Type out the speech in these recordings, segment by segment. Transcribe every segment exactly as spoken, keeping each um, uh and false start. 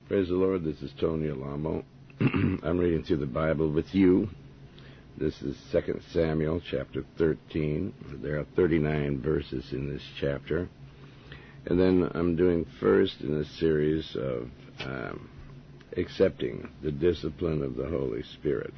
Praise the Lord. This is Tony Alamo. I'm reading through the Bible with you. This is Second Samuel chapter thirteen. There are thirty-nine verses in this chapter. And then I'm doing first in a series of um, accepting the discipline of the Holy Spirit.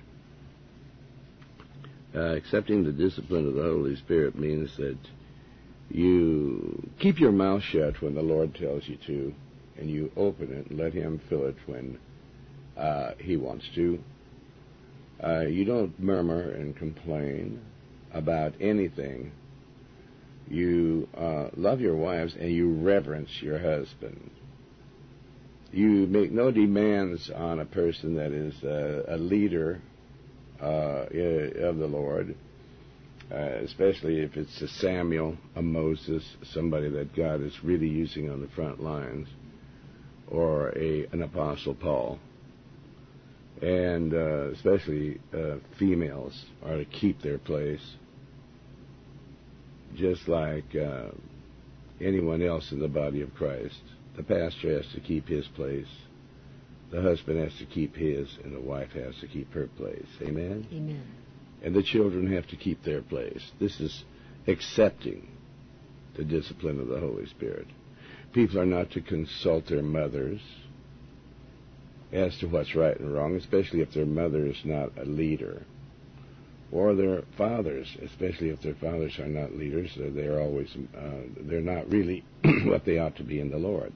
Uh, accepting the discipline of the Holy Spirit means that you keep your mouth shut when the Lord tells you to, and you open it and let Him fill it when uh, He wants to. Uh, you don't murmur and complain about anything. You uh, love your wives and you reverence your husband. You make no demands on a person that is a, a leader uh, of the Lord, uh, especially if it's a Samuel, a Moses, somebody that God is really using on the front lines, or a an Apostle Paul. And uh, especially uh, females are to keep their place, just like uh, anyone else in the body of Christ. The pastor has to keep his place, the husband has to keep his, and the wife has to keep her place. Amen? Amen. And the children have to keep their place. This is accepting the discipline of the Holy Spirit. People are not to consult their mothers as to what's right and wrong, especially if their mother is not a leader, or their fathers, especially if their fathers are not leaders. They're always uh, they're not really what they ought to be in the Lord.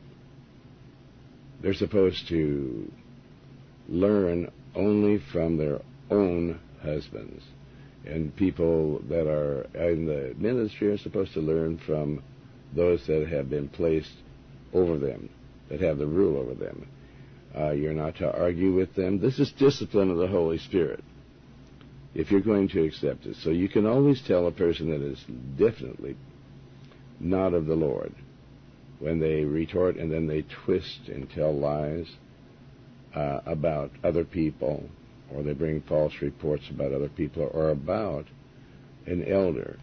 They're supposed to learn only from their own husbands, and people that are in the ministry are supposed to learn from those that have been placed over them, that have the rule over them. Uh, you're not to argue with them. This is discipline of the Holy Spirit, if you're going to accept it. So you can always tell a person that is definitely not of the Lord when they retort and then they twist and tell lies uh, about other people, or they bring false reports about other people or about an elder.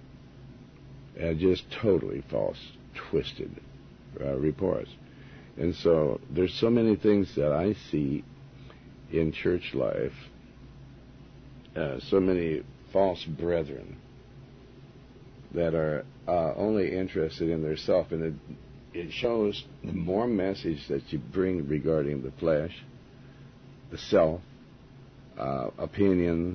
Uh, just totally false, twisted uh, reports. And so there's so many things that I see in church life, uh, so many false brethren that are uh, only interested in their self. And it, it shows the more message that you bring regarding the flesh, the self, uh, opinions,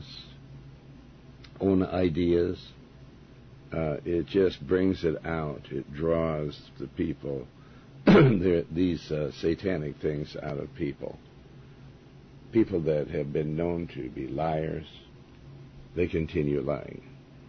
own ideas, uh, it just brings it out. It draws the people these uh, satanic things out of people. People that have been known to be liars, they continue lying.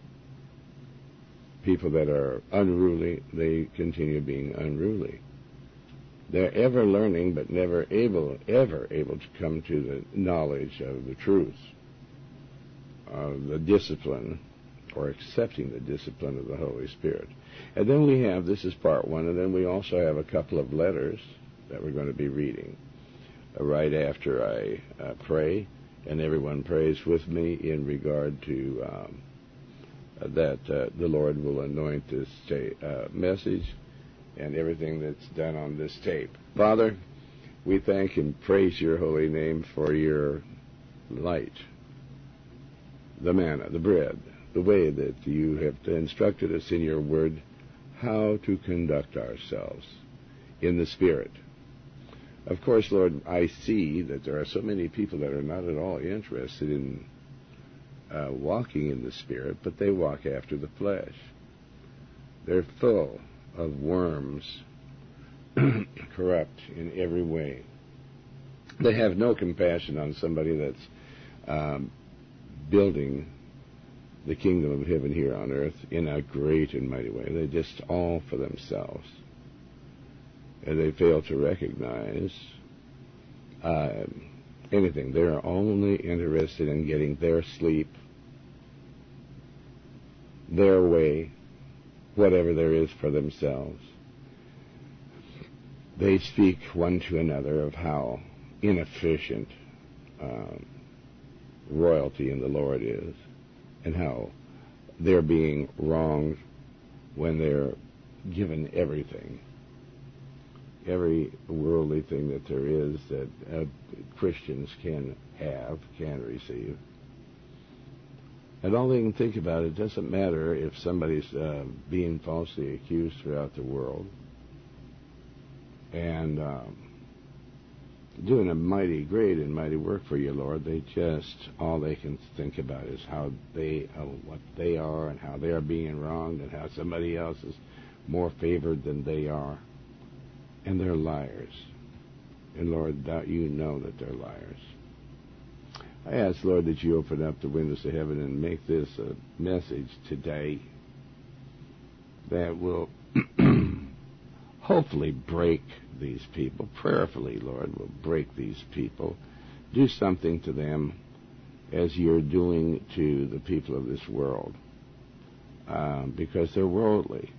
People that are unruly, they continue being unruly. They're ever learning, but never able, ever able to come to the knowledge of the truth, of the discipline, or accepting the discipline of the Holy Spirit. And then we have, this is part one, and then we also have a couple of letters that we're going to be reading uh, right after I uh, pray, and everyone prays with me in regard to um, uh, that uh, the Lord will anoint this ta- uh, message and everything that's done on this tape. Father, we thank and praise your holy name for your light, the manna, the bread, the way that you have instructed us in your word how to conduct ourselves in the Spirit. Of course, Lord, I see that there are so many people that are not at all interested in uh, walking in the Spirit, but they walk after the flesh. They're full of worms, corrupt in every way. They have no compassion on somebody that's um, building the kingdom of heaven here on earth in a great and mighty way. They're just all for themselves. And they fail to recognize uh, anything. They're only interested in getting their sleep, their way, whatever there is for themselves. They speak one to another of how inefficient um, royalty in the Lord is, and how they're being wronged when they're given everything every worldly thing that there is that uh, Christians can have, can receive. And all they can think about, it doesn't matter if somebody's uh, being falsely accused throughout the world and um, doing a mighty great and mighty work for you, Lord. They just, all they can think about is how they, uh, what they are and how they are being wronged and how somebody else is more favored than they are. And they're liars. And Lord, that you know that they're liars. I ask, Lord, that you open up the windows of heaven and make this a message today that will hopefully break these people. Prayerfully, Lord, will break these people. Do something to them as you're doing to the people of this world, uh, because they're worldly.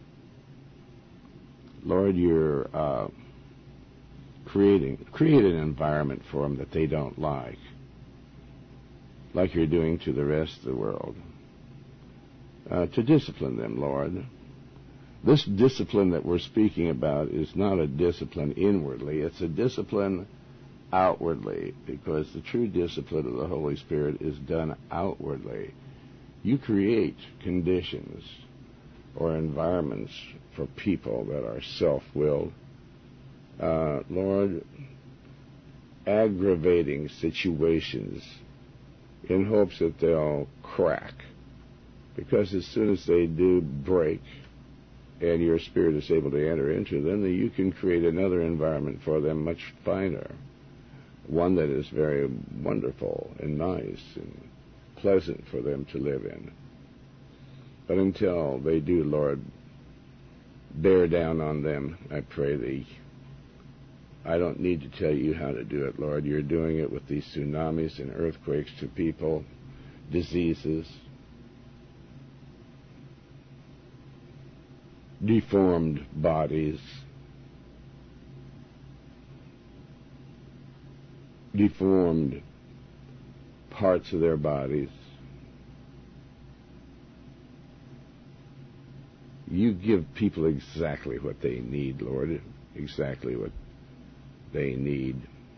Lord, you're uh, creating, create an environment for them that they don't like, like you're doing to the rest of the world, uh, to discipline them, Lord. This discipline that we're speaking about is not a discipline inwardly. It's a discipline outwardly, because the true discipline of the Holy Spirit is done outwardly. You create conditions or environments for people that are self-willed. Uh, Lord, aggravating situations in hopes that they'll crack. Because as soon as they do break, and your Spirit is able to enter into them, then you can create another environment for them much finer, one that is very wonderful and nice and pleasant for them to live in. But until they do, Lord, bear down on them, I pray thee. I don't need to tell you how to do it, Lord. You're doing it with these tsunamis and earthquakes to people, diseases, deformed bodies, deformed parts of their bodies. You give people exactly what they need, Lord, exactly what they need.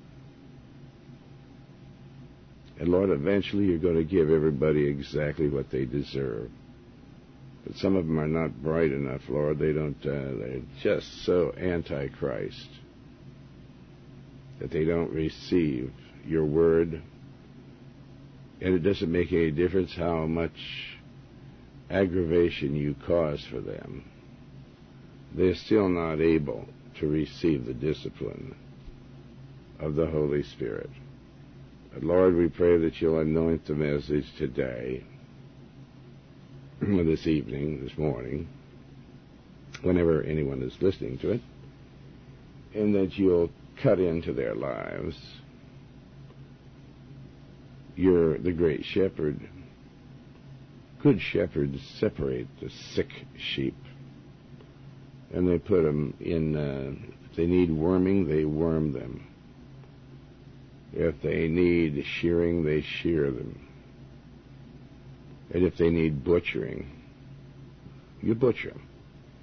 And Lord, eventually you're going to give everybody exactly what they deserve. But some of them are not bright enough, Lord. They don't, uh, they're just so anti-Christ that they don't receive your word. And it doesn't make any difference how much aggravation you cause for them. They're still not able to receive the discipline of the Holy Spirit. But Lord, we pray that you'll anoint the message today, this evening, this morning, whenever anyone is listening to it, and that you'll cut into their lives. You're the great shepherd. Good shepherds separate the sick sheep, and they put them in, uh, if they need worming, they worm them. If they need shearing, they shear them. And if they need butchering, you butcher them.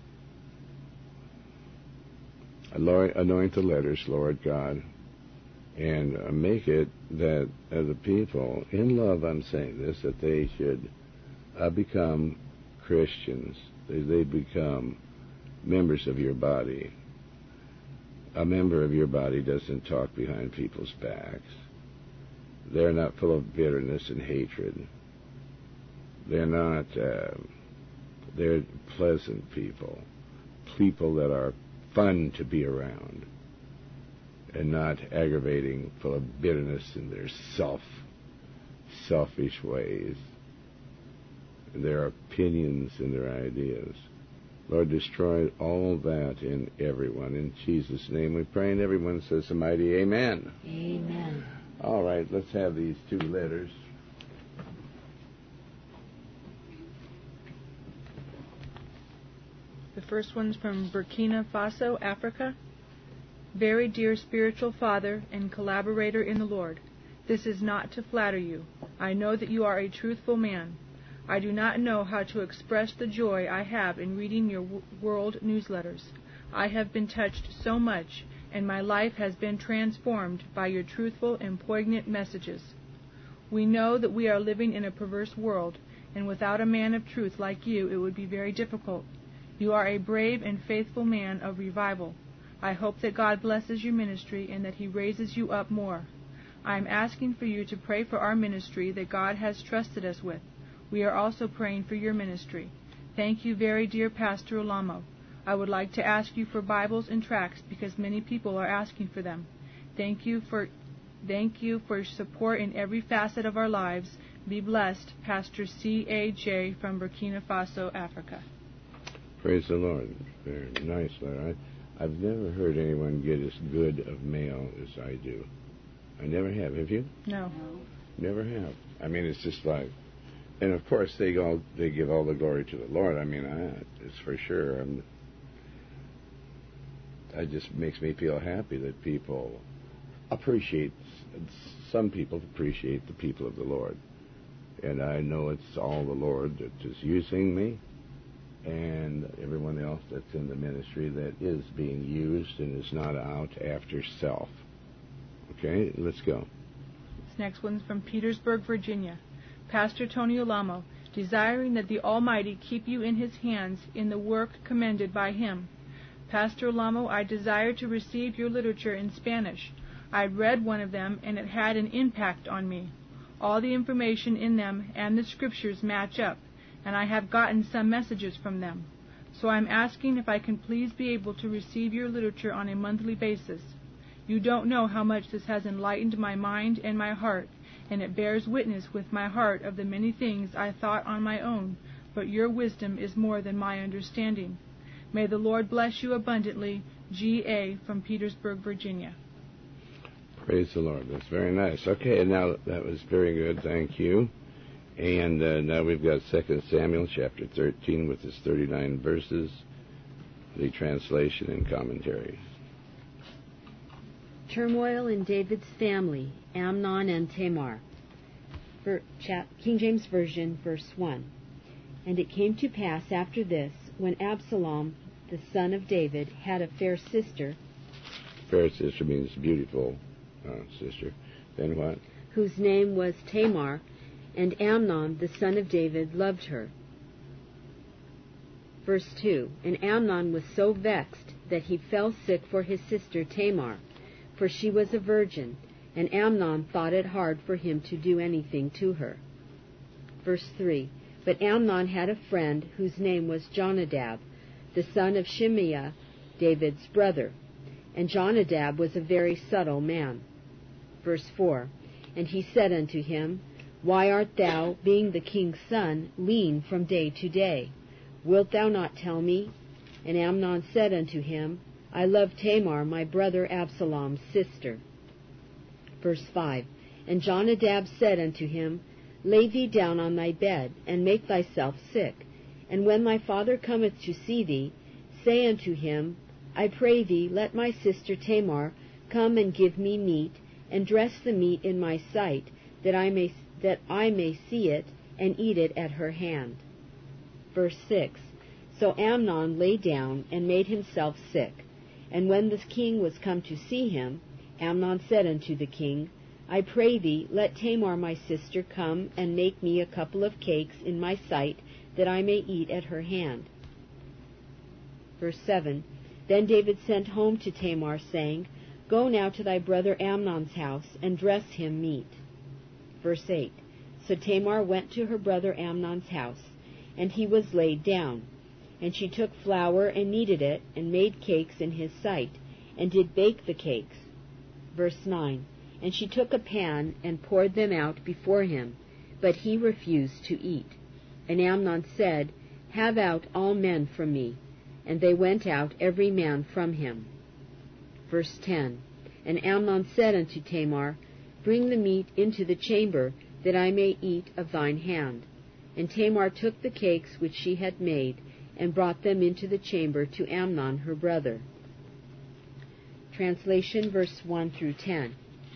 Anoint the letters, Lord God, and uh, make it that uh, the people, in love I'm saying this, that they should uh, become Christians. They, they become members of your body. A member of your body doesn't talk behind people's backs. They're not full of bitterness and hatred. They're not, uh, they're pleasant people, people that are fun to be around, and not aggravating, full of bitterness in their self, selfish ways, and their opinions and their ideas. Lord, destroy all that in everyone. In Jesus' name we pray, and everyone says a mighty amen. Amen. All right, let's have these two letters. The first one's from Burkina Faso, Africa. Very dear spiritual father and collaborator in the Lord, this is not to flatter you. I know that you are a truthful man. I do not know how to express the joy I have in reading your w- world newsletters. I have been touched so much and my life has been transformed by your truthful and poignant messages. We know that we are living in a perverse world, and without a man of truth like you, it would be very difficult. You are a brave and faithful man of revival. I hope that God blesses your ministry and that He raises you up more. I am asking for you to pray for our ministry that God has trusted us with. We are also praying for your ministry. Thank you, very dear Pastor Olamo. I would like to ask you for Bibles and tracts because many people are asking for them. Thank you for thank you for your support in every facet of our lives. Be blessed, Pastor C A J from Burkina Faso, Africa. Praise the Lord. Very nice letter. I, I've never heard anyone get as good of mail as I do. I never have. Have you? No. Never have. I mean, it's just like, and of course they all they give all the glory to the Lord. I mean, I, it's for sure. I'm, it just makes me feel happy that people appreciate, some people appreciate the people of the Lord. And I know it's all the Lord that is using me and everyone else that's in the ministry that is being used and is not out after self. Okay, let's go. This next one's from Petersburg, Virginia. Pastor Tony Olamo, desiring that the Almighty keep you in His hands in the work commended by Him. Pastor Olamo, I desire to receive your literature in Spanish. I read one of them, and it had an impact on me. All the information in them and the scriptures match up, and I have gotten some messages from them. So I'm asking if I can please be able to receive your literature on a monthly basis. You don't know how much this has enlightened my mind and my heart, and it bears witness with my heart of the many things I thought on my own, but your wisdom is more than my understanding. May the Lord bless you abundantly. G A from Petersburg, Virginia. Praise the Lord. That's very nice. Okay, now that was very good. Thank you. And uh, now we've got Second Samuel chapter thirteen with its thirty-nine verses, the translation and commentary. Turmoil in David's family, Amnon and Tamar. Ver, chap, King James Version, verse one. And it came to pass after this, when Absalom, the son of David, had a fair sister. Fair sister means beautiful uh, sister. Then what? Whose name was Tamar, and Amnon, the son of David, loved her. Verse two. And Amnon was so vexed that he fell sick for his sister Tamar, for she was a virgin, and Amnon thought it hard for him to do anything to her. Verse three. But Amnon had a friend whose name was Jonadab, the son of Shimeah, David's brother. And Jonadab was a very subtle man. Verse four. And he said unto him, Why art thou, being the king's son, lean from day to day? Wilt thou not tell me? And Amnon said unto him, I love Tamar, my brother Absalom's sister. Verse five. And Jonadab said unto him, Lay thee down on thy bed, and make thyself sick. And when my father cometh to see thee, say unto him, I pray thee, let my sister Tamar come and give me meat, and dress the meat in my sight, that I may that I may see it, and eat it at her hand. Verse six. So Amnon lay down, and made himself sick. And when the king was come to see him, Amnon said unto the king, I pray thee, let Tamar my sister come and make me a couple of cakes in my sight, that I may eat at her hand. Verse seven. Then David sent home to Tamar, saying, Go now to thy brother Amnon's house, and dress him meat. Verse eight. So Tamar went to her brother Amnon's house, and he was laid down. And she took flour and kneaded it, and made cakes in his sight, and did bake the cakes. Verse nine. And she took a pan, and poured them out before him, but he refused to eat. And Amnon said, Have out all men from me. And they went out every man from him. Verse ten. And Amnon said unto Tamar, Bring the meat into the chamber, that I may eat of thine hand. And Tamar took the cakes which she had made, and brought them into the chamber to Amnon her brother. Translation, verse one through ten.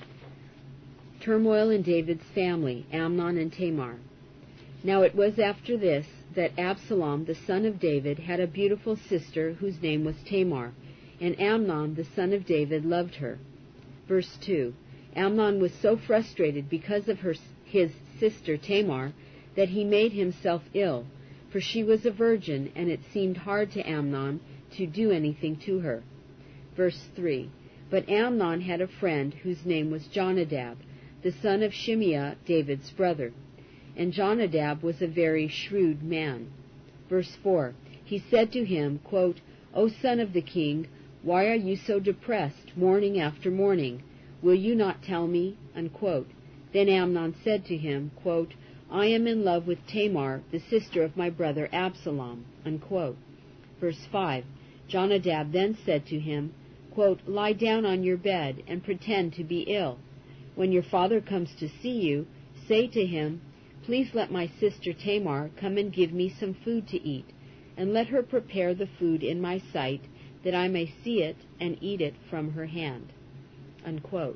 Turmoil in David's family, Amnon and Tamar. Now it was after this that Absalom, the son of David, had a beautiful sister whose name was Tamar, and Amnon, the son of David, loved her. Verse two. Amnon was so frustrated because of her, his sister Tamar that he made himself ill, for she was a virgin, and it seemed hard to Amnon to do anything to her. Verse three. But Amnon had a friend whose name was Jonadab, the son of Shimeah, David's brother. And Jonadab was a very shrewd man. Verse four. He said to him, quote, O son of the king, why are you so depressed, morning after morning? Will you not tell me? Unquote. Then Amnon said to him, quote, I am in love with Tamar, the sister of my brother Absalom. Unquote. Verse five. Jonadab then said to him, quote, Lie down on your bed and pretend to be ill. When your father comes to see you, say to him, Please let my sister Tamar come and give me some food to eat, and let her prepare the food in my sight, that I may see it and eat it from her hand. Unquote.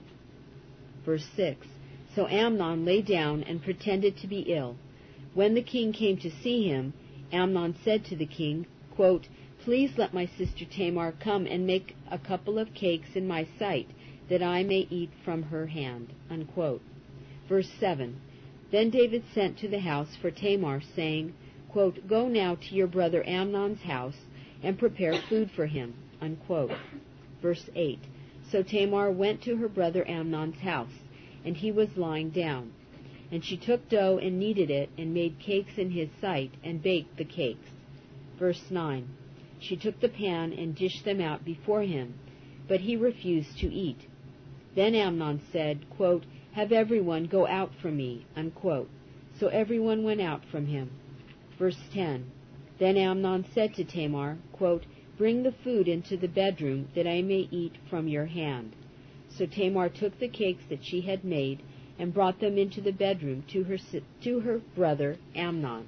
Verse six. So Amnon lay down and pretended to be ill. When the king came to see him, Amnon said to the king, quote, Please let my sister Tamar come and make a couple of cakes in my sight, that I may eat from her hand. Unquote. Verse seven. Then David sent to the house for Tamar, saying, quote, Go now to your brother Amnon's house, and prepare food for him. Unquote. Verse eight. So Tamar went to her brother Amnon's house, and he was lying down. And she took dough and kneaded it, and made cakes in his sight, and baked the cakes. Verse nine. She took the pan and dished them out before him, but he refused to eat. Then Amnon said, quote, Have everyone go out from me. Unquote. So everyone went out from him. Verse ten. Then Amnon said to Tamar, quote, Bring the food into the bedroom, that I may eat from your hand. So Tamar took the cakes that she had made, and brought them into the bedroom to her, to her brother Amnon.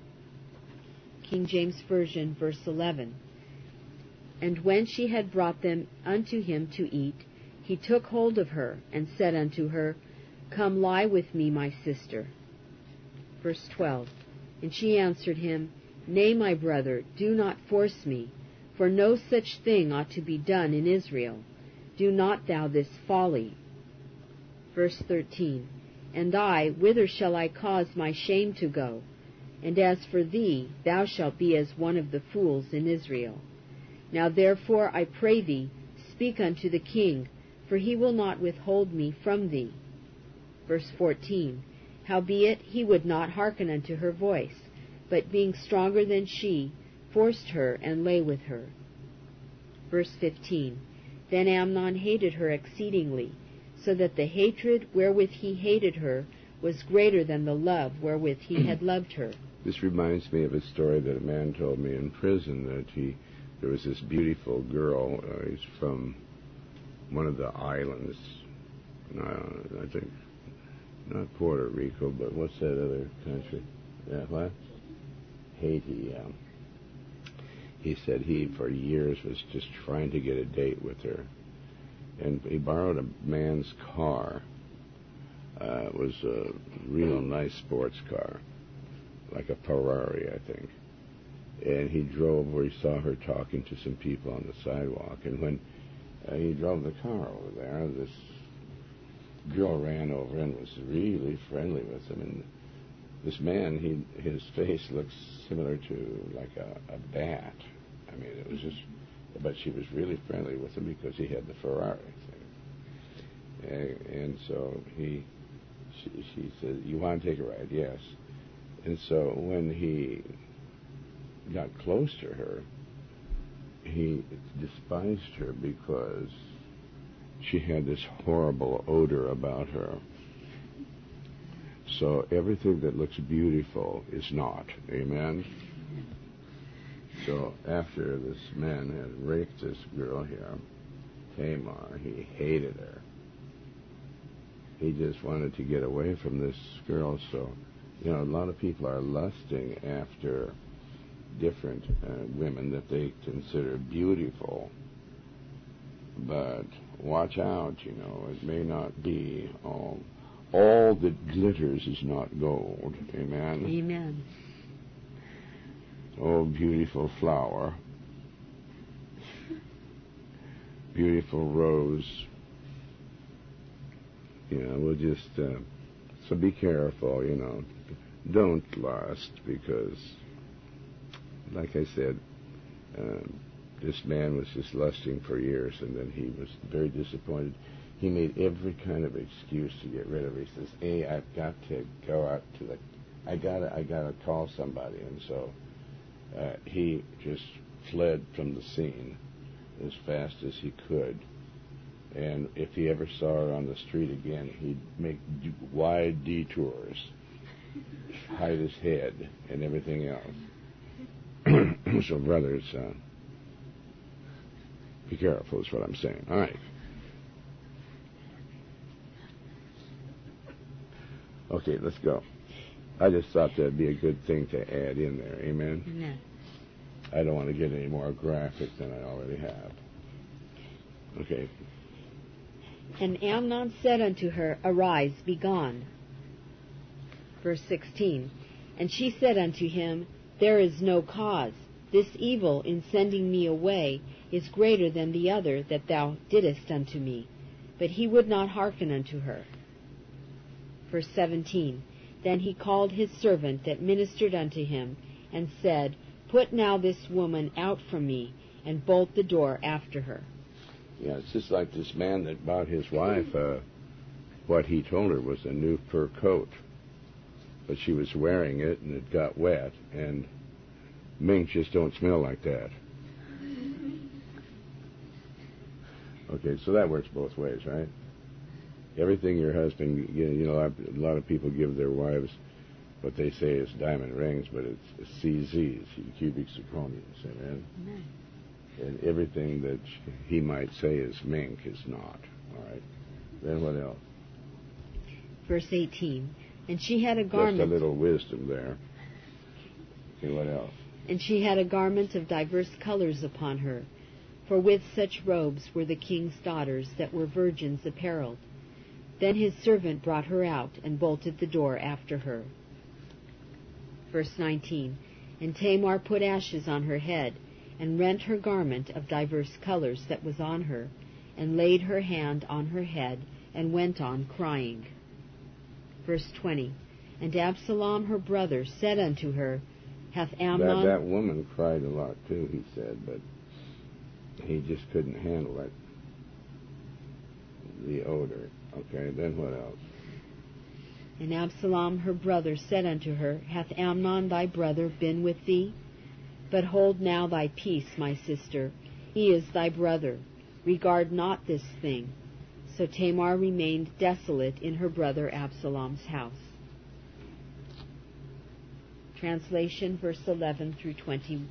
King James Version, verse eleven. And when she had brought them unto him to eat, he took hold of her, and said unto her, Come lie with me, my sister. Verse twelve. And she answered him, Nay, my brother, do not force me, for no such thing ought to be done in Israel. Do not thou this folly. Verse thirteen. And I, whither shall I cause my shame to go? And as for thee, thou shalt be as one of the fools in Israel. Now therefore, I pray thee, speak unto the king, for he will not withhold me from thee. Verse fourteen. Howbeit he would not hearken unto her voice, but being stronger than she, forced her and lay with her. Verse fifteen. Then Amnon hated her exceedingly, so that the hatred wherewith he hated her was greater than the love wherewith he had loved her. This reminds me of a story that a man told me in prison, that he there was this beautiful girl. Uh, he's from one of the islands. Uh, I think not Puerto Rico, but what's that other country? Yeah, what? Haiti. Yeah. He said he, for years, was just trying to get a date with her, and he borrowed a man's car. Uh, it was a real nice sports car, like a Ferrari, I think. And he drove where he saw her talking to some people on the sidewalk. And when uh, he drove the car over there, this girl ran over and was really friendly with him. And this man, he his face looks similar to like a, a bat. I mean, it was just, but she was really friendly with him because he had the Ferrari thing. And, and so he, she, she said, "You want to take a ride?" Yes. And so when he got close to her, he despised her because she had this horrible odor about her. So everything that looks beautiful is not. Amen? So after this man had raped this girl here, Tamar, he hated her. He just wanted to get away from this girl. So, you know, a lot of people are lusting after different uh, women that they consider beautiful. But watch out, you know, it may not be all... All that glitters is not gold. Amen? Amen. Oh, beautiful flower. beautiful rose. You know, we'll just, uh, so be careful, you know. Don't lust, because, like I said, um, this man was just lusting for years, and then he was very disappointed. He made every kind of excuse to get rid of it. He says, hey, I've got to go out to the, I gotta, I gotta call somebody. And so uh, he just fled from the scene as fast as he could. And if he ever saw her on the street again, he'd make d- wide detours, hide his head, and everything else. So, brothers, uh, be careful is what I'm saying. All right. Okay, let's go. I just thought that'd be a good thing to add in there. Amen? Amen. I don't want to get any more graphic than I already have. Okay. And Amnon said unto her, Arise, be gone. Verse sixteen. And she said unto him, There is no cause. This evil in sending me away is greater than the other that thou didst unto me. But he would not hearken unto her. Verse seventeen. Then he called his servant that ministered unto him, and said, Put now this woman out from me, and bolt the door after her. Yeah, it's just like this man that bought his wife, uh, what he told her was a new fur coat. But she was wearing it, and it got wet, and minks just don't smell like that. Okay, so that works both ways, right? Everything your husband, you know, a lot of people give their wives what they say is diamond rings, but it's C Zs, cubic zirconiums, amen? Amen. And everything that he might say is mink is not, all right? Then what else? Verse eighteen. And she had a garment... Just a little wisdom there. Okay, what else? And she had a garment of diverse colors upon her, for with such robes were the king's daughters that were virgins apparelled. Then his servant brought her out, and bolted the door after her. Verse nineteen. And Tamar put ashes on her head, and rent her garment of diverse colors that was on her, and laid her hand on her head, and went on crying. Verse twenty. And Absalom her brother said unto her, Hath Amnon... That, that woman cried a lot too, he said, but he just couldn't handle it. The odor. Okay, then what else? And Absalom her brother said unto her, Hath Amnon thy brother been with thee? But hold now thy peace, my sister. He is thy brother. Regard not this thing. So Tamar remained desolate in her brother Absalom's house. Translation, verse eleven through twenty.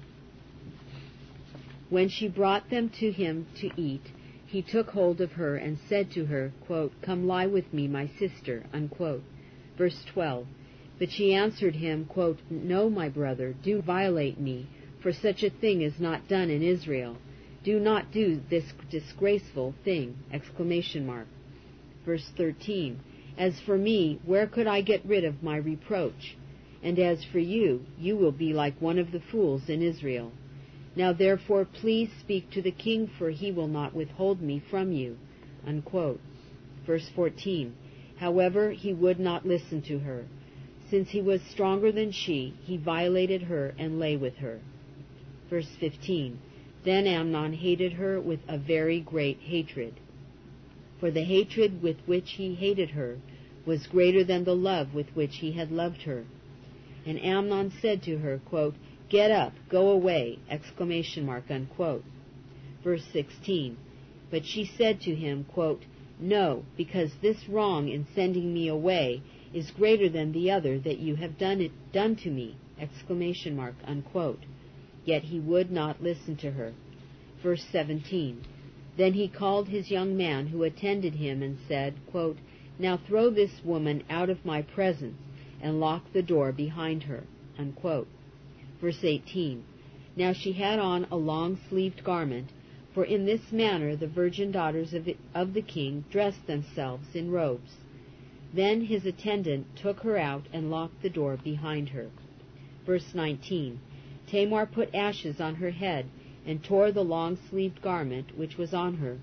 When she brought them to him to eat, he took hold of her and said to her, quote, Come lie with me, my sister. Unquote. Verse twelve. But she answered him, quote, No, my brother, do violate me, for such a thing is not done in Israel. Do not do this disgraceful thing! Exclamation mark. Verse thirteen. As for me, where could I get rid of my reproach? And as for you, you will be like one of the fools in Israel. Now therefore please speak to the king, for he will not withhold me from you. Unquote. Verse fourteen. However, he would not listen to her. Since he was stronger than she, he violated her and lay with her. Verse fifteen. Then Amnon hated her with a very great hatred. For the hatred with which he hated her was greater than the love with which he had loved her. And Amnon said to her, quote, Get up, go away! Exclamation mark, unquote. Verse sixteen. But she said to him, quote, No, because this wrong in sending me away is greater than the other that you have done it done to me! Exclamation mark, unquote. Yet he would not listen to her. Verse seventeen. Then he called his young man who attended him and said, quote, Now throw this woman out of my presence, and lock the door behind her. Unquote. Verse eighteen. Now she had on a long-sleeved garment, for in this manner the virgin daughters of, it, of the king dressed themselves in robes. Then his attendant took her out and locked the door behind her. Verse nineteen. Tamar put ashes on her head, and tore the long-sleeved garment which was on her,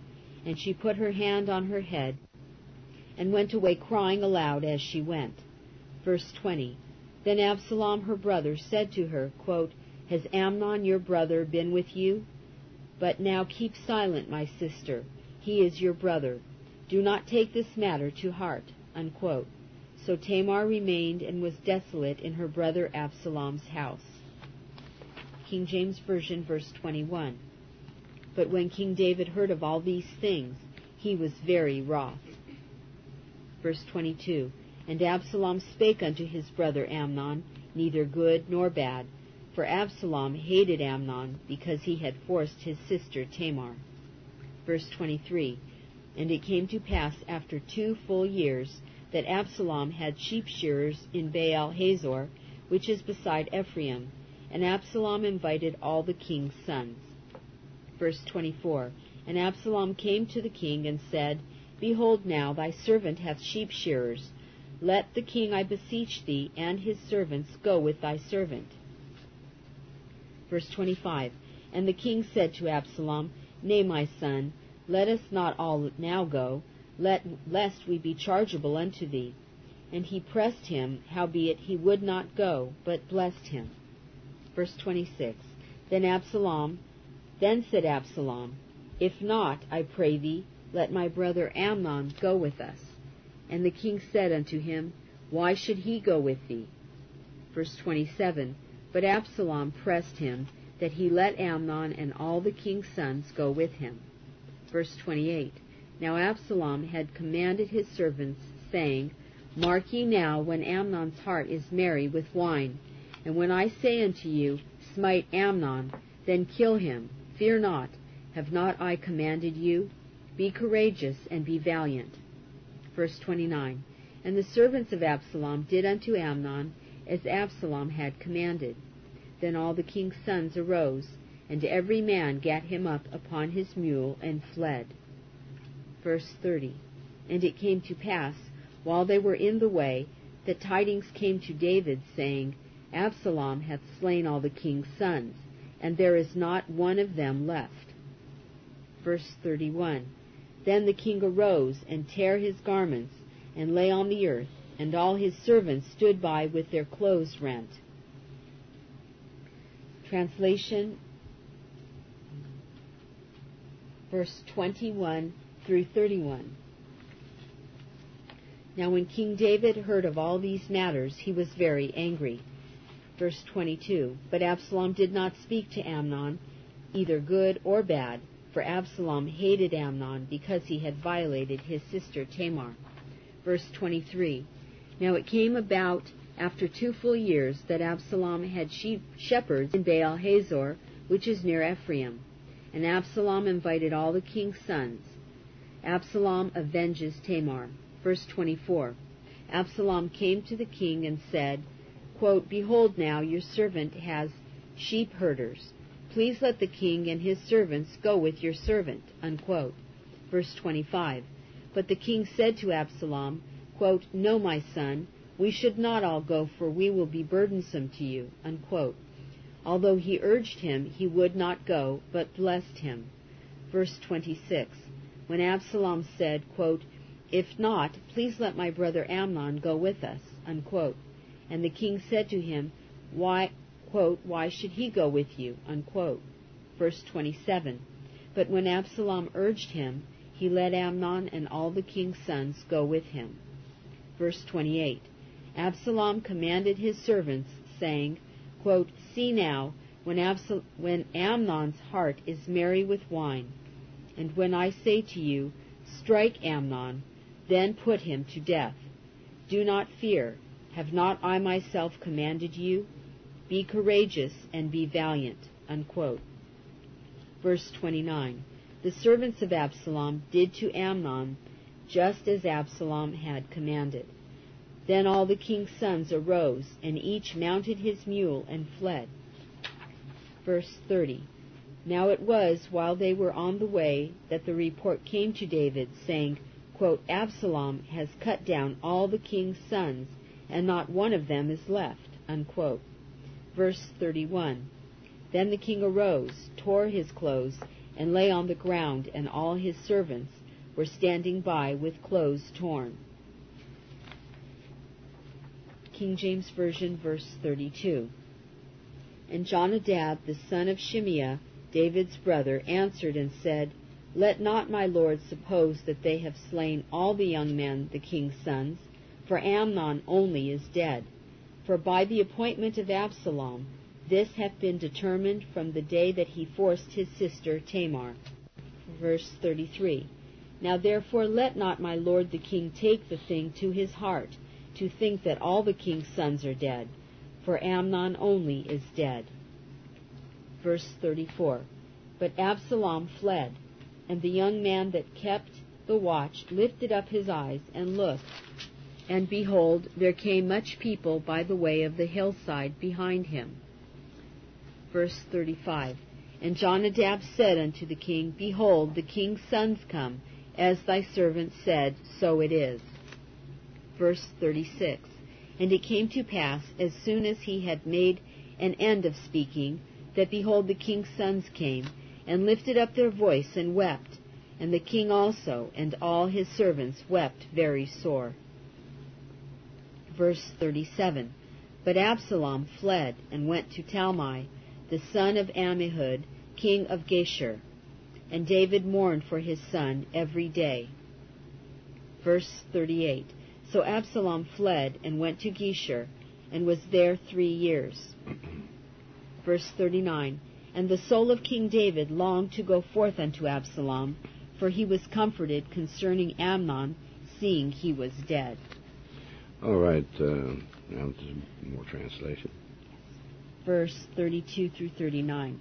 And she put her hand on her head, and went away crying aloud as she went. Verse twenty. Then Absalom her brother said to her, quote, Has Amnon your brother been with you? But now keep silent, my sister. He is your brother. Do not take this matter to heart. Unquote. So Tamar remained and was desolate in her brother Absalom's house. King James Version, verse twenty-one. But when King David heard of all these things, he was very wroth. Verse twenty-two. And Absalom spake unto his brother Amnon, neither good nor bad, for Absalom hated Amnon, because he had forced his sister Tamar. Verse twenty-three. And it came to pass after two full years, that Absalom had sheep shearers in Baal Hazor, which is beside Ephraim, and Absalom invited all the king's sons. Verse twenty-four. And Absalom came to the king and said, Behold now, thy servant hath sheep shearers. Let the king, I beseech thee, and his servants go with thy servant. Verse twenty-five. And the king said to Absalom, Nay, my son, let us not all now go, let, lest we be chargeable unto thee. And he pressed him, howbeit he would not go, but blessed him. Verse twenty-six. Then Absalom, then said Absalom, If not, I pray thee, let my brother Amnon go with us. And the king said unto him, Why should he go with thee? Verse twenty-seven. But Absalom pressed him, that he let Amnon and all the king's sons go with him. Verse twenty-eight. Now Absalom had commanded his servants, saying, Mark ye now, when Amnon's heart is merry with wine, and when I say unto you, Smite Amnon, then kill him. Fear not, have not I commanded you? Be courageous, and be valiant. Verse twenty-nine. And the servants of Absalom did unto Amnon as Absalom had commanded. Then all the king's sons arose, and every man gat him up upon his mule, and fled. Verse thirty. And it came to pass, while they were in the way, that tidings came to David, saying, Absalom hath slain all the king's sons, and there is not one of them left. Verse thirty-one. Then the king arose, and tare his garments, and lay on the earth, and all his servants stood by with their clothes rent. Translation, verse twenty-one through thirty-one. Now when King David heard of all these matters, he was very angry. Verse twenty-two. But Absalom did not speak to Amnon, either good or bad, for Absalom hated Amnon, because he had violated his sister Tamar. Verse twenty-three. Now it came about after two full years that Absalom had sheep shepherds in Baal Hazor, which is near Ephraim. And Absalom invited all the king's sons. Absalom avenges Tamar. Verse twenty-four. Absalom came to the king and said, quote, Behold now, your servant has sheep herders. Please let the king and his servants go with your servant. Unquote. Verse twenty-five. But the king said to Absalom, quote, No, my son, we should not all go, for we will be burdensome to you. Unquote. Although he urged him, he would not go, but blessed him. Verse twenty-six. When Absalom said, quote, If not, please let my brother Amnon go with us. Unquote. And the king said to him, Why, quote, Why should he go with you? Unquote. Verse twenty-seven. But when Absalom urged him, he let Amnon and all the king's sons go with him. Verse twenty-eight. Absalom commanded his servants, saying, quote, See now, when, Absal- when Amnon's heart is merry with wine, and when I say to you, Strike Amnon, then put him to death. Do not fear. Have not I myself commanded you? Be courageous and be valiant. Unquote. Verse twenty-nine. The servants of Absalom did to Amnon just as Absalom had commanded. Then all the king's sons arose, and each mounted his mule and fled. Verse thirty. Now it was, while they were on the way, that the report came to David, saying, quote, Absalom has cut down all the king's sons, and not one of them is left. Unquote. Verse thirty-one. Then the king arose, tore his clothes, and lay on the ground, and all his servants, were standing by with clothes torn. King James Version, verse thirty-two. And Jonadab, the son of Shimeah, David's brother, answered and said, Let not my lord suppose that they have slain all the young men, the king's sons, for Amnon only is dead. For by the appointment of Absalom, this hath been determined from the day that he forced his sister Tamar. Verse thirty-three. Now therefore let not my lord the king take the thing to his heart, to think that all the king's sons are dead, for Amnon only is dead. Verse thirty-four. But Absalom fled, and the young man that kept the watch lifted up his eyes and looked, and behold, there came much people by the way of the hillside behind him. Verse thirty-five. And Jonadab said unto the king, Behold, the king's sons come, as thy servant said, so it is. Verse thirty-six. And it came to pass, as soon as he had made an end of speaking, that behold, the king's sons came, and lifted up their voice, and wept. And the king also, and all his servants, wept very sore. Verse thirty-seven. But Absalom fled, and went to Talmai, the son of Ammihud, king of Geshur. And David mourned for his son every day. Verse thirty-eight. So Absalom fled, and went to Geshur, and was there three years. Verse thirty-nine. And the soul of King David longed to go forth unto Absalom, for he was comforted concerning Amnon, seeing he was dead. All right, uh, now more translation. Verse thirty-two through thirty-nine.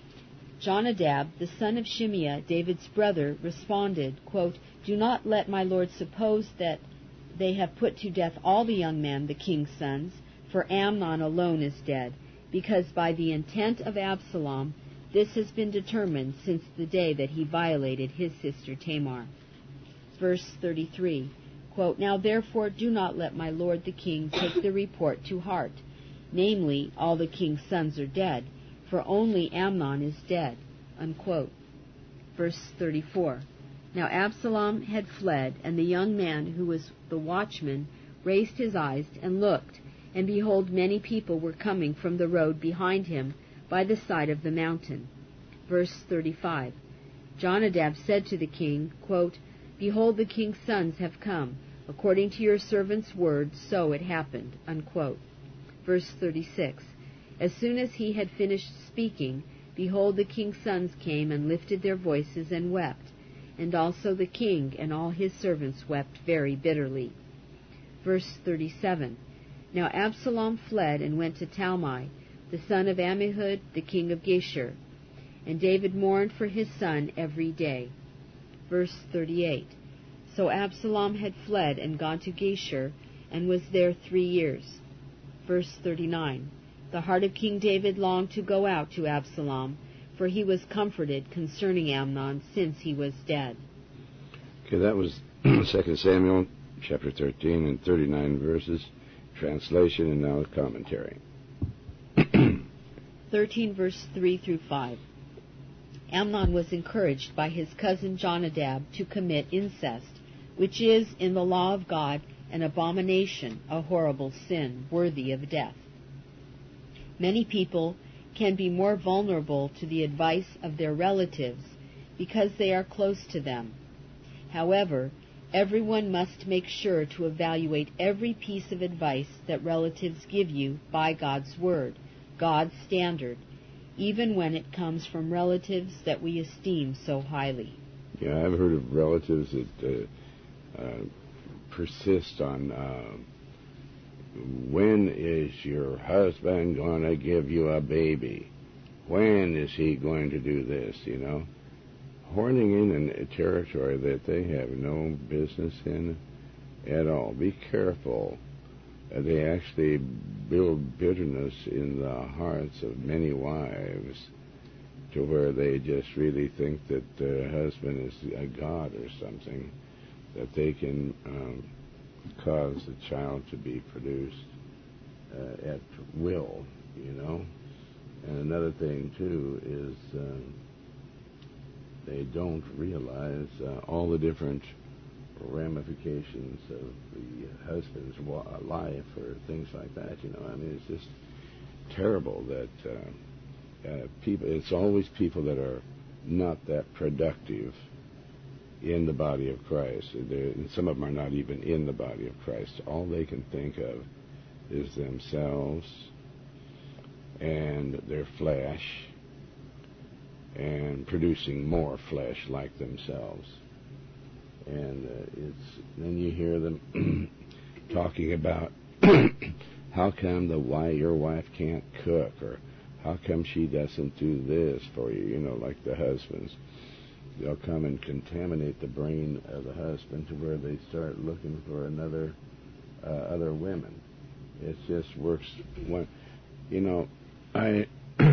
Jonadab, the son of Shimeah, David's brother, responded, quote, Do not let my lord suppose that they have put to death all the young men, the king's sons, for Amnon alone is dead, because by the intent of Absalom this has been determined since the day that he violated his sister Tamar. Verse thirty-three, quote, Now therefore do not let my lord the king take the report to heart, namely, all the king's sons are dead, for only Amnon is dead, unquote. Verse thirty-four, Now Absalom had fled, and the young man who was the watchman raised his eyes and looked, and behold, many people were coming from the road behind him by the side of the mountain. Verse thirty-five, Jonadab said to the king, quote, Behold, the king's sons have come. According to your servant's word, so it happened, unquote. Verse thirty-six, As soon as he had finished speaking, behold, the king's sons came and lifted their voices and wept, and also the king and all his servants wept very bitterly. Verse thirty-seven, Now Absalom fled and went to Talmai, the son of Ammihud, the king of Geshur. And David mourned for his son every day. Verse thirty-eight, So Absalom had fled and gone to Geshur, and was there three years. Verse thirty-nine, The heart of King David longed to go out to Absalom, for he was comforted concerning Amnon, since he was dead. Okay, that was Second Samuel, chapter thirteen and thirty-nine verses, translation, and now a commentary. thirteen, verse three through five. Amnon was encouraged by his cousin Jonadab to commit incest, which is, in the law of God, an abomination, a horrible sin, worthy of death. Many people can be more vulnerable to the advice of their relatives because they are close to them. However, everyone must make sure to evaluate every piece of advice that relatives give you by God's word, God's standard, even when it comes from relatives that we esteem so highly. Yeah, I've heard of relatives that uh, uh, persist on uh, when is your husband going to give you a baby? When is he going to do this, you know? Horning in a territory that they have no business in at all. Be careful. Uh, they actually build bitterness in the hearts of many wives to where they just really think that their husband is a god or something, that they can um, cause the child to be produced uh, at will, you know. And another thing, too, is um, they don't realize uh, all the different ramifications of the husband's wa- life or things like that. You know, I mean, it's just terrible that uh, uh, people. It's always people that are not that productive in the body of Christ. They're, and some of them are not even in the body of Christ. All they can think of is themselves and their flesh, and producing more flesh like themselves. And uh, it's then you hear them talking about how come the why your wife can't cook, or how come she doesn't do this for you, you know, like the husbands. They'll come and contaminate the brain of the husband to where they start looking for another, uh, other women. It just works. One, you know, I,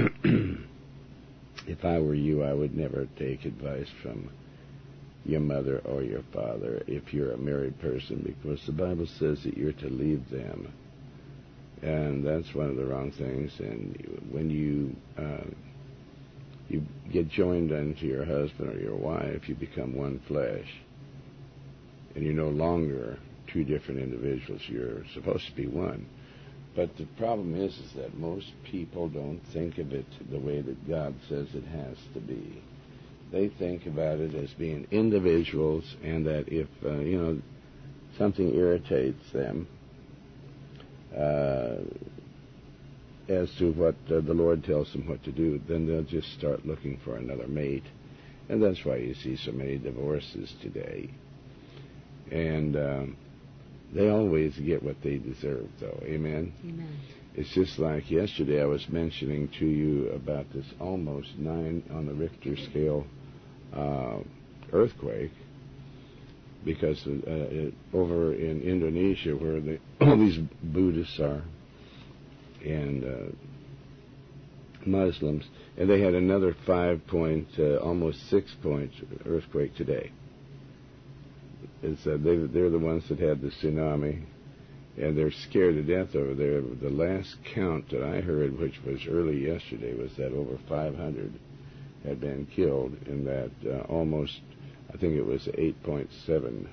if I were you, I would never take advice from your mother or your father if you're a married person, because the Bible says that you're to leave them, and that's one of the wrong things. And when you uh, you get joined unto your husband or your wife, you become one flesh, and you're no longer two different individuals. You're supposed to be one. But the problem is, is that most people don't think of it the way that God says it has to be. They think about it as being individuals, and that if, uh, you know, something irritates them uh, as to what uh, the Lord tells them what to do, then they'll just start looking for another mate. And that's why you see so many divorces today. And um, they always get what they deserve, though. Amen? Amen. It's just like yesterday I was mentioning to you about this almost nine on the Richter scale uh, earthquake, because uh, it, over in Indonesia, where the, all these Buddhists are and uh, Muslims, and they had another five point, uh, almost six point earthquake today. It's, uh, they, they're the ones that had the tsunami, and they're scared to death over there. The last count that I heard, which was early yesterday, was that over five hundred had been killed in that uh, almost, I think it was eight point seven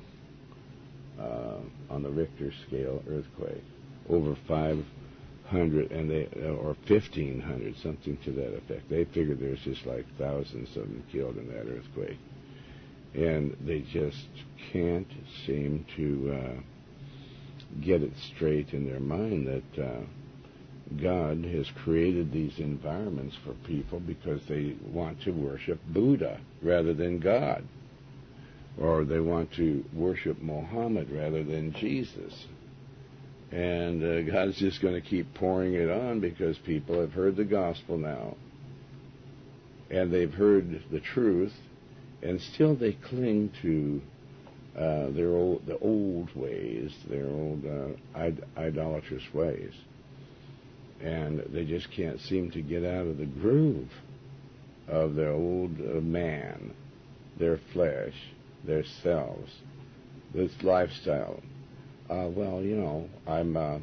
uh, on the Richter scale earthquake. Over five hundred, and they or fifteen hundred, something to that effect. They figured there's just like thousands of them killed in that earthquake. And they just can't seem to uh, get it straight in their mind that uh, God has created these environments for people because they want to worship Buddha rather than God, or they want to worship Muhammad rather than Jesus. And uh, God's just going to keep pouring it on because people have heard the gospel now, and they've heard the truth, and still they cling to uh, their old, the old ways, their old uh, id- idolatrous ways. And they just can't seem to get out of the groove of their old uh, man, their flesh, their selves, this lifestyle. Uh, well, you know, I'm, uh,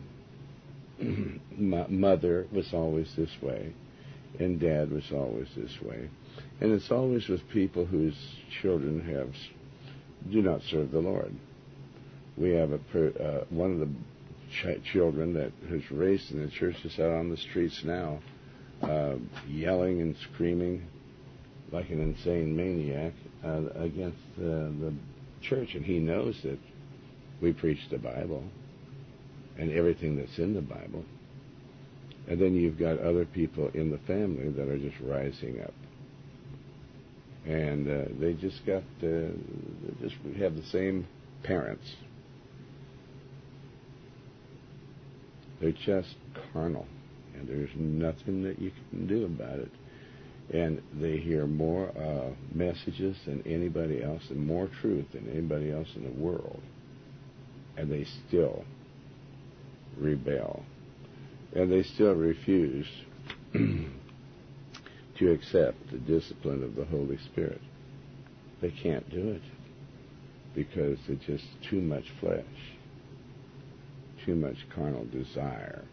my mother was always this way, and Dad was always this way. And it's always with people whose children have do not serve the Lord. We have a per, uh, one of the ch- children that was raised in the church is out on the streets now, uh, yelling and screaming like an insane maniac uh, against uh, the church, and he knows that we preach the Bible and everything that's in the Bible. And then you've got other people in the family that are just rising up. And uh, they just got, uh, they just have the same parents. They're just carnal, and there's nothing that you can do about it. And they hear more uh, messages than anybody else, and more truth than anybody else in the world. And they still rebel. And they still refuse to accept the discipline of the Holy Spirit. They can't do it because it's just too much flesh, too much carnal desire.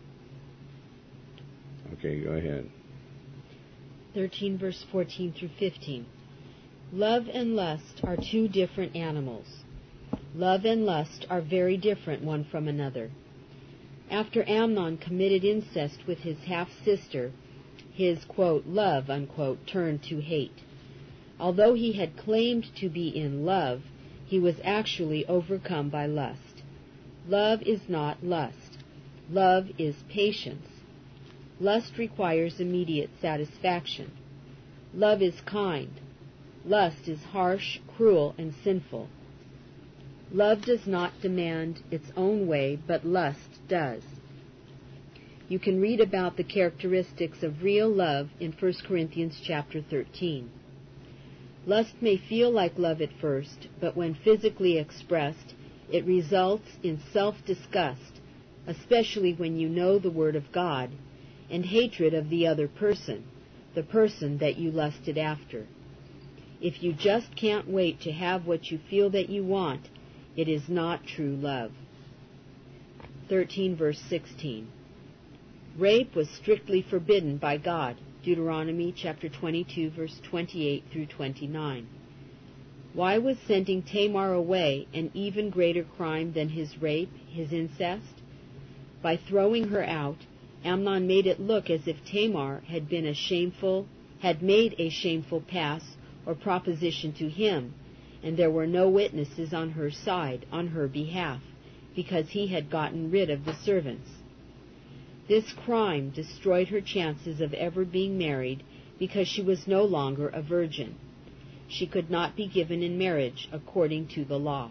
Okay, go ahead. thirteen, verse fourteen through fifteen. Love and lust are two different animals. Love and lust are very different one from another. After Amnon committed incest with his half-sister, his, quote, love, unquote, turned to hate. Although he had claimed to be in love, he was actually overcome by lust. Love is not lust. Love is patience. Lust requires immediate satisfaction. Love is kind. Lust is harsh, cruel, and sinful. Love does not demand its own way, but lust does. You can read about the characteristics of real love in First Corinthians chapter thirteen. Lust may feel like love at first, but when physically expressed, it results in self-disgust, especially when you know the Word of God, and hatred of the other person, the person that you lusted after. If you just can't wait to have what you feel that you want, it is not true love. thirteen verse sixteen. Rape was strictly forbidden by God. Deuteronomy chapter twenty-two verse twenty-eight through twenty-nine. Why was sending Tamar away an even greater crime than his rape, his incest? By throwing her out, Amnon made it look as if Tamar had been a shameful, had made a shameful pass or proposition to him, and there were no witnesses on her side, on her behalf, because he had gotten rid of the servants. This crime destroyed her chances of ever being married because she was no longer a virgin. She could not be given in marriage according to the law.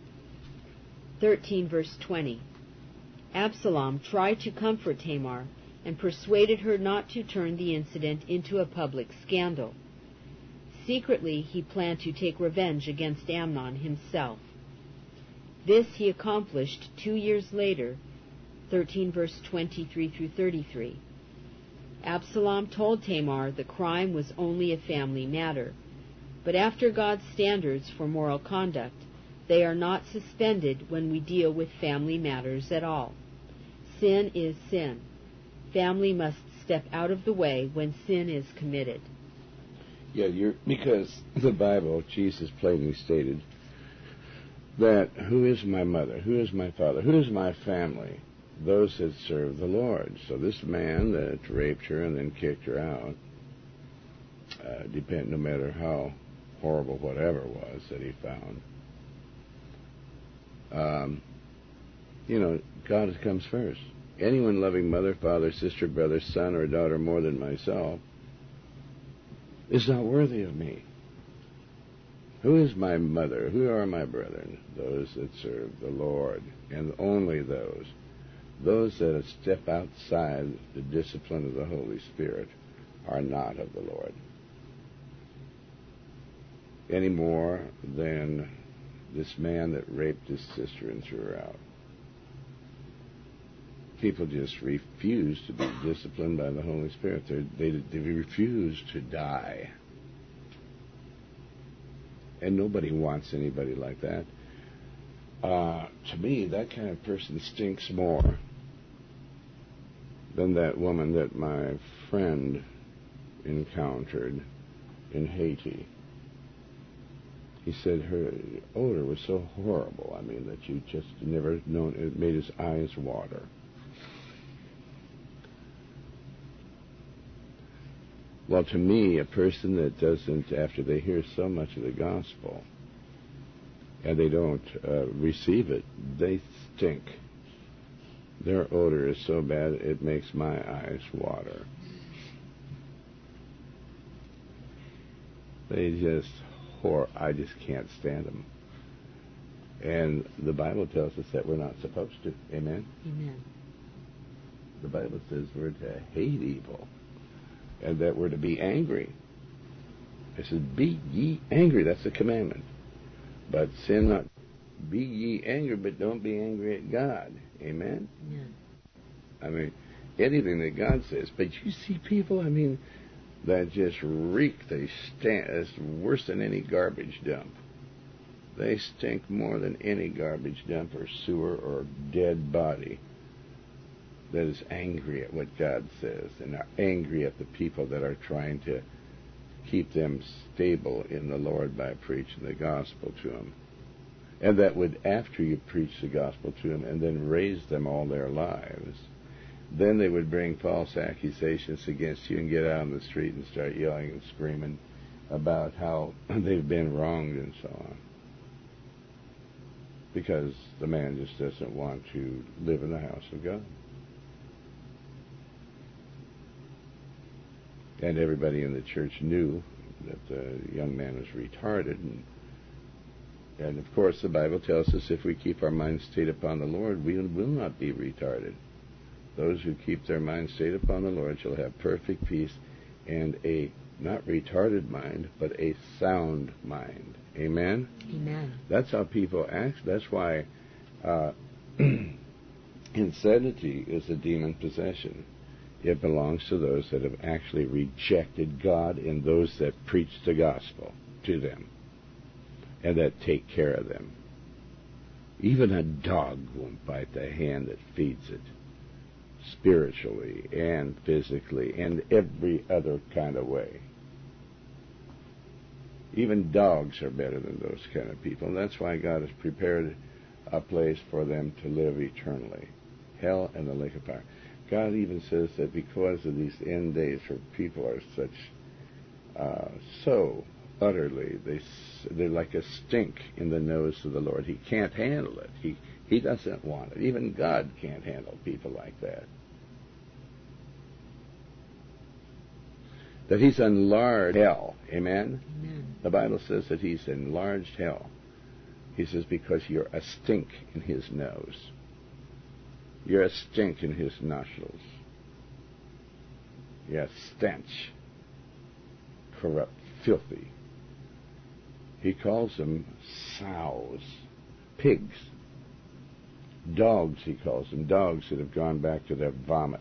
thirteen verse twenty. Absalom tried to comfort Tamar and persuaded her not to turn the incident into a public scandal. Secretly, he planned to take revenge against Amnon himself. This he accomplished two years later, thirteen verse twenty-three through thirty-three. Absalom told Tamar the crime was only a family matter, but after God's standards for moral conduct, they are not suspended when we deal with family matters at all. Sin is sin. Family must step out of the way when sin is committed. Yeah, you're, because the Bible, Jesus plainly stated that who is my mother, who is my father, who is my family? Those that serve the Lord. So this man that raped her and then kicked her out, uh, depend, no matter how horrible whatever it was that he found, um, you know, God comes first. Anyone loving mother, father, sister, brother, son, or daughter more than myself is not worthy of me. Who is my mother? Who are my brethren? Those that serve the Lord, and only those. Those that step outside the discipline of the Holy Spirit are not of the Lord. Any more than this man that raped his sister and threw her out. People just refuse to be disciplined by the Holy Spirit. They're, they they refuse to die. And nobody wants anybody like that. Uh, to me, that kind of person stinks more than that woman that my friend encountered in Haiti. He said her odor was so horrible, I mean, that you just never known, it made his eyes water. Well, to me, a person that doesn't, after they hear so much of the gospel, and they don't uh, receive it, they stink. Their odor is so bad, it makes my eyes water. They just, hor- I just can't stand them. And the Bible tells us that we're not supposed to. Amen? Amen. The Bible says we're to hate evil, and that we're to be angry. It says, be ye angry. That's the commandment. But sin not. Be ye angry, but don't be angry at God. Amen? Amen. I mean, anything that God says. But you see people, I mean, that just reek. They stink. It's worse than any garbage dump. They stink more than any garbage dump or sewer or dead body that is angry at what God says and are angry at the people that are trying to keep them stable in the Lord by preaching the gospel to them. And that would, after you preach the gospel to them and then raise them all their lives, then they would bring false accusations against you and get out on the street and start yelling and screaming about how they've been wronged and so on. Because the man just doesn't want to live in the house of God. And everybody in the church knew that the young man was retarded. And, and of course, the Bible tells us if we keep our minds stayed upon the Lord, we will not be retarded. Those who keep their minds stayed upon the Lord shall have perfect peace and a not retarded mind, but a sound mind. Amen? Amen. That's how people act. That's why uh, insanity is a demon possession. It belongs to those that have actually rejected God and those that preach the gospel to them and that take care of them. Even a dog won't bite the hand that feeds it, spiritually and physically and every other kind of way. Even dogs are better than those kind of people, and that's why God has prepared a place for them to live eternally. Hell and the lake of fire. God even says that because of these end days where people are such, uh, so utterly, they, they're like a stink in the nose of the Lord. He can't handle it. He, he doesn't want it. Even God can't handle people like that. That he's enlarged hell. Amen? Amen. The Bible says that he's enlarged hell. He says because you're a stink in his nose. You're a stink in his nostrils. You're a stench. Corrupt, filthy. He calls them sows, pigs. Dogs, he calls them. Dogs that have gone back to their vomit.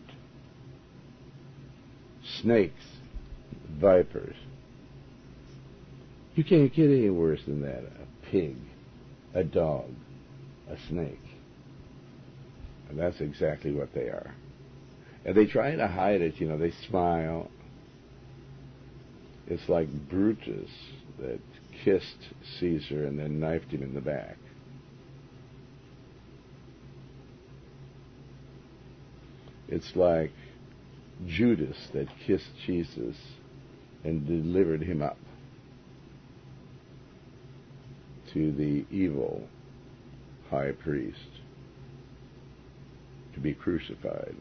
Snakes. Vipers. You can't get any worse than that. A pig, a dog, a snake. And that's exactly what they are. And they try to hide it, you know, they smile. It's like Brutus that kissed Caesar and then knifed him in the back. It's like Judas that kissed Jesus and delivered him up to the evil high priest to be crucified.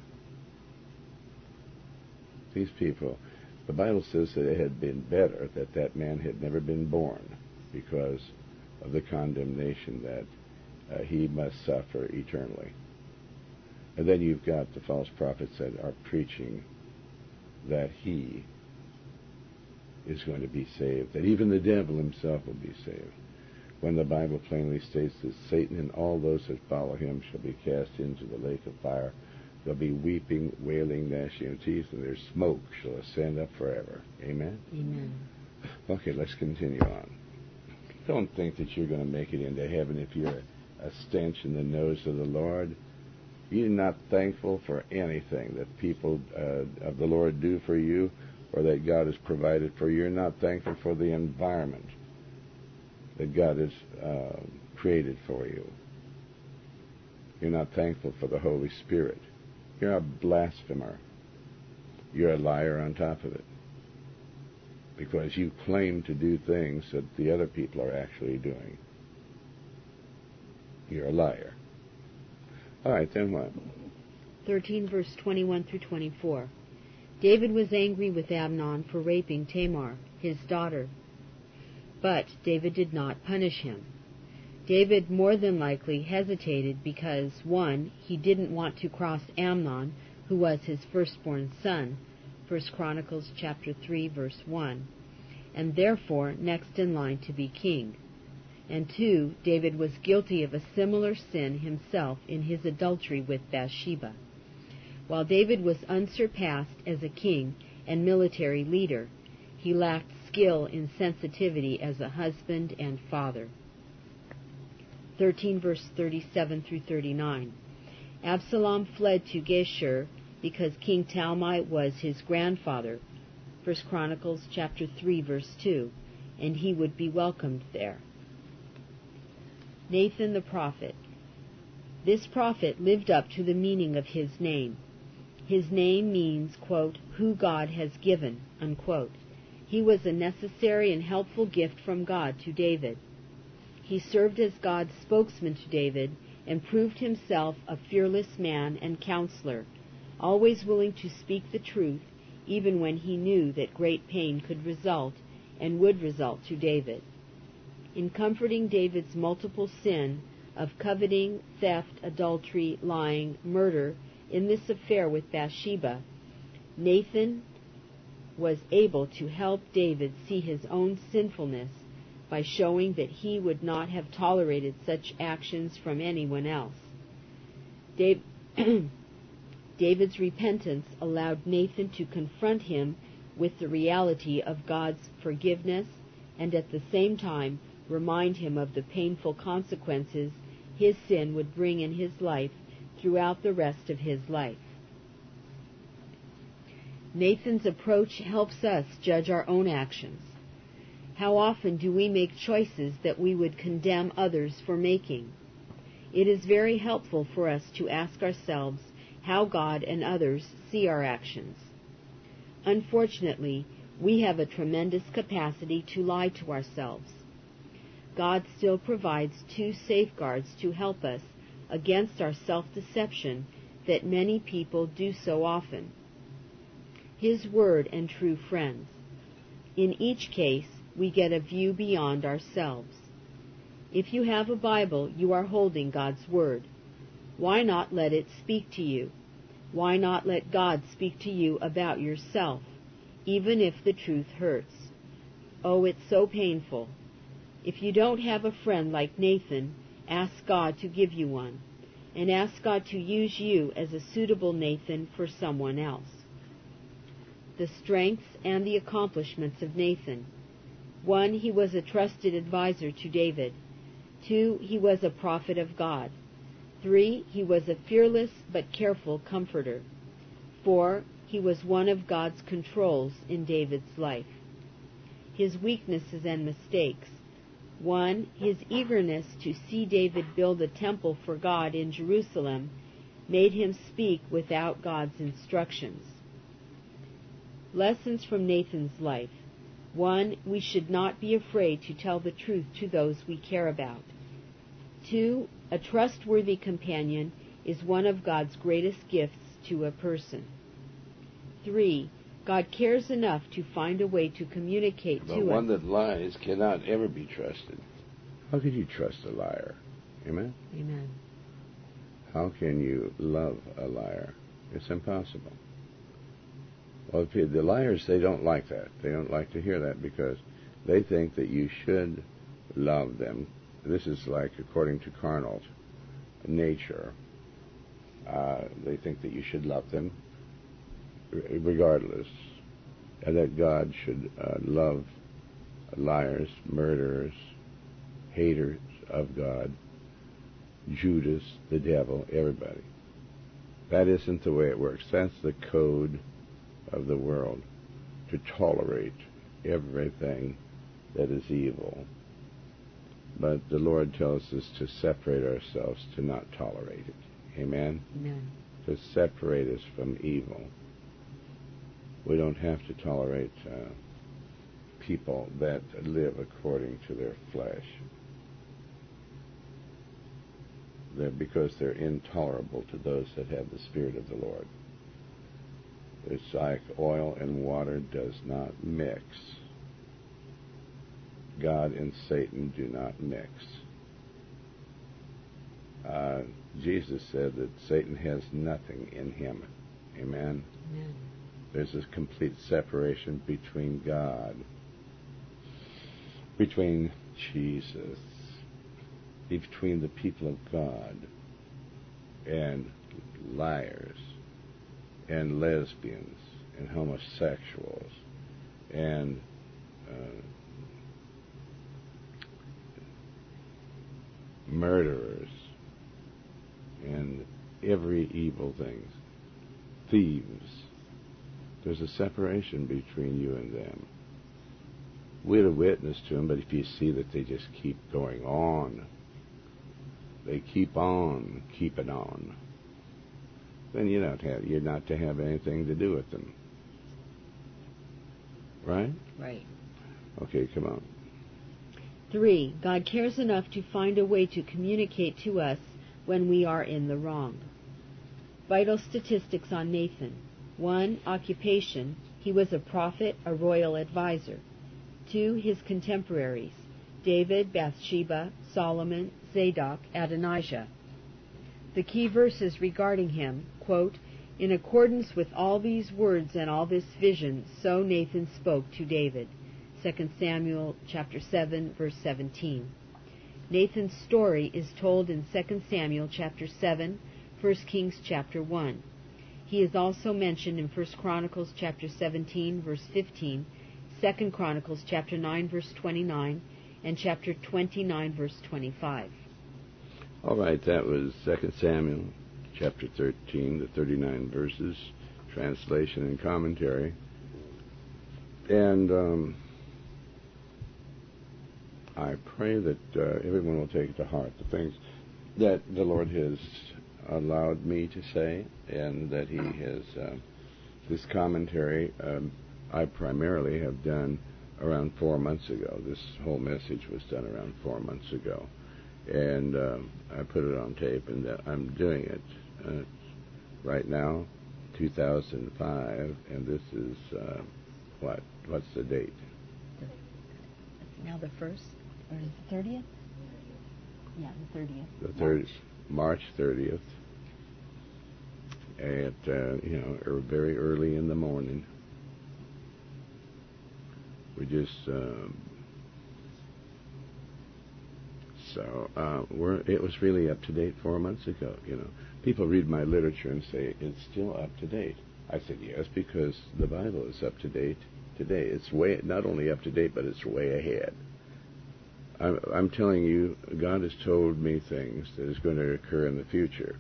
These people, the Bible says that it had been better that that man had never been born because of the condemnation that uh, he must suffer eternally. And then you've got the false prophets that are preaching that he is going to be saved, that even the devil himself will be saved, when the Bible plainly states that Satan and all those that follow him shall be cast into the lake of fire. There'll be weeping, wailing, gnashing of teeth, and their smoke shall ascend up forever. Amen? Amen. Okay, let's continue on. Don't think that you're going to make it into heaven if you're a stench in the nose of the Lord. You're not thankful for anything that people uh, of the Lord do for you or that God has provided for you. You're not thankful for the environment that God has uh, created for you. You're not thankful for the Holy Spirit. You're a blasphemer. You're a liar on top of it. Because you claim to do things that the other people are actually doing. You're a liar. All right, then what? thirteen, verse twenty-one through twenty-four. David was angry with Amnon for raping Tamar, his daughter. But David did not punish him. David more than likely hesitated because, one, he didn't want to cross Amnon, who was his firstborn son, First Chronicles chapter three, verse one, and therefore next in line to be king. And two, David was guilty of a similar sin himself in his adultery with Bathsheba. While David was unsurpassed as a king and military leader, he lacked skill and sensitivity as a husband and father. thirteen, verse thirty-seven through thirty-nine. Absalom fled to Geshur because King Talmai was his grandfather, First Chronicles chapter three, verse two, and he would be welcomed there. Nathan the prophet. This prophet lived up to the meaning of his name. His name means, quote, who God has given, unquote. He was a necessary and helpful gift from God to David. He served as God's spokesman to David and proved himself a fearless man and counselor, always willing to speak the truth even when he knew that great pain could result and would result to David. In comforting David's multiple sin of coveting, theft, adultery, lying, murder in this affair with Bathsheba, Nathan was able to help David see his own sinfulness by showing that he would not have tolerated such actions from anyone else. Dave, David's repentance allowed Nathan to confront him with the reality of God's forgiveness and at the same time remind him of the painful consequences his sin would bring in his life throughout the rest of his life. Nathan's approach helps us judge our own actions. How often do we make choices that we would condemn others for making? It is very helpful for us to ask ourselves how God and others see our actions. Unfortunately, we have a tremendous capacity to lie to ourselves. God still provides two safeguards to help us against our self-deception that many people do so often. His Word and true friends. In each case, we get a view beyond ourselves. If you have a Bible, you are holding God's Word. Why not let it speak to you? Why not let God speak to you about yourself, even if the truth hurts? Oh, it's so painful. If you don't have a friend like Nathan, ask God to give you one, and ask God to use you as a suitable Nathan for someone else. The strengths and the accomplishments of Nathan. One, he was a trusted advisor to David. Two, he was a prophet of God. Three, he was a fearless but careful comforter. Four, he was one of God's controls in David's life. His weaknesses and mistakes. One, his eagerness to see David build a temple for God in Jerusalem made him speak without God's instructions. Lessons from Nathan's life. One, we should not be afraid to tell the truth to those we care about. Two, a trustworthy companion is one of God's greatest gifts to a person. Three, God cares enough to find a way to communicate but to us. But one that lies cannot ever be trusted. How could you trust a liar? Amen? Amen. How can you love a liar? It's impossible. Well, the liars, they don't like that. They don't like to hear that because they think that you should love them. This is like according to carnal nature. Uh, they think that you should love them regardless, and that God should uh, love liars, murderers, haters of God, Judas, the devil, everybody. That isn't the way it works. That's the code of the world, to tolerate everything that is evil. But the Lord tells us to separate ourselves, to not tolerate it. Amen? Amen. To separate us from evil. We don't have to tolerate uh, people that live according to their flesh. They're, because they're intolerable to those that have the Spirit of the Lord. It's like oil and water does not mix. God and Satan do not mix. Uh, Jesus said that Satan has nothing in him. Amen? Amen. There's this complete separation between God, between Jesus, between the people of God, and liars, and lesbians, and homosexuals, and uh, murderers, and every evil thing, thieves. There's a separation between you and them. We're a witness to them, but if you see that they just keep going on, they keep on keeping on, then you're not, have, you're not to have anything to do with them. Right? Right. Okay, come on. Three, God cares enough to find a way to communicate to us when we are in the wrong. Vital statistics on Nathan. One, occupation. He was a prophet, a royal advisor. Two, his contemporaries. David, Bathsheba, Solomon, Zadok, Adonijah. The key verses regarding him, quote, in accordance with all these words and all this vision, so Nathan spoke to David. Second Samuel chapter seven, verse seventeen. Nathan's story is told in Second Samuel chapter seven, First Kings chapter one. He is also mentioned in First Chronicles chapter seventeen, verse fifteen, Second Chronicles chapter nine, verse twenty-nine, and chapter twenty-nine, verse twenty-five. All right, that was Second Samuel chapter thirteen, the thirty-nine verses, translation and commentary. And um, I pray that uh, everyone will take to heart the things that the Lord has allowed me to say, and that He has, uh, this commentary, um, I primarily have done around four months ago. This whole message was done around four months ago. And um, I put it on tape, and that I'm doing it uh, right now, two thousand five, and this is, uh, what? What's the date? Now the first, or is it the thirtieth? Yeah, the thirtieth. The thirtieth, March thirtieth, at, uh, you know, er, very early in the morning. We just, um, so, uh, we're, it was really up to date four months ago, you know. People read my literature and say, it's still up to date. I said, yes, because the Bible is up to date today. It's way, not only up to date, but it's way ahead. I'm, I'm telling you, God has told me things that is going to occur in the future.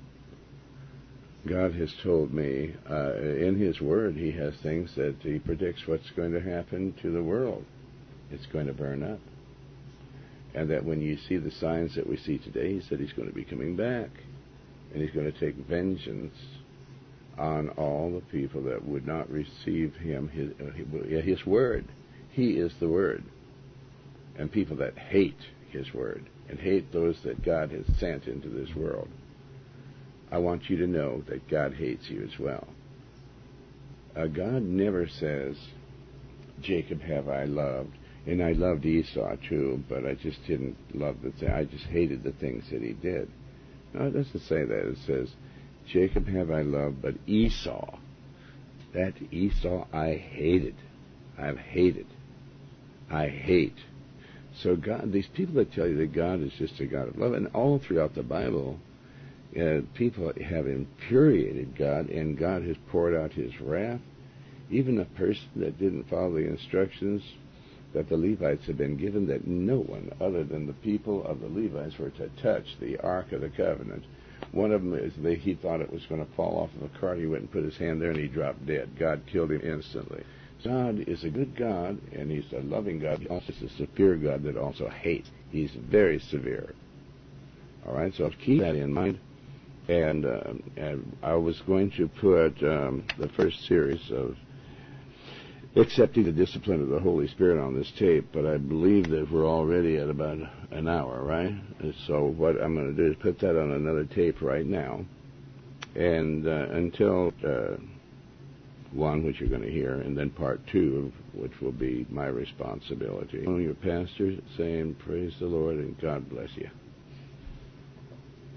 God has told me, uh, in His Word, He has things that He predicts what's going to happen to the world. It's going to burn up. And that when you see the signs that we see today, He said He's going to be coming back. And He's going to take vengeance on all the people that would not receive Him, His, uh, his Word. He is the Word. And people that hate His Word and hate those that God has sent into this world. I want you to know that God hates you as well. Uh, God never says, Jacob have I loved, and I loved Esau too, but I just didn't love the thing. I just hated the things that he did. No, it doesn't say that. It says, Jacob have I loved, but Esau, that Esau I hated. I've hated. I hate. So God, these people that tell you that God is just a God of love, and all throughout the Bible, Uh, people have infuriated God, and God has poured out His wrath. Even a person that didn't follow the instructions that the Levites had been given, that no one other than the people of the Levites were to touch the Ark of the Covenant. One of them, is they, he thought it was going to fall off of a cart. He went and put his hand there, and he dropped dead. God killed him instantly. God is a good God, and He's a loving God. He also is a severe God that also hates. He's very severe. All right, so keep that in mind. And, uh, and I was going to put um, the first series of Accepting the Discipline of the Holy Spirit on this tape, but I believe that we're already at about an hour, right? And so what I'm going to do is put that on another tape right now. And uh, until uh, one, which you're going to hear, and then part two, which will be my responsibility. Your pastor saying, praise the Lord and God bless you.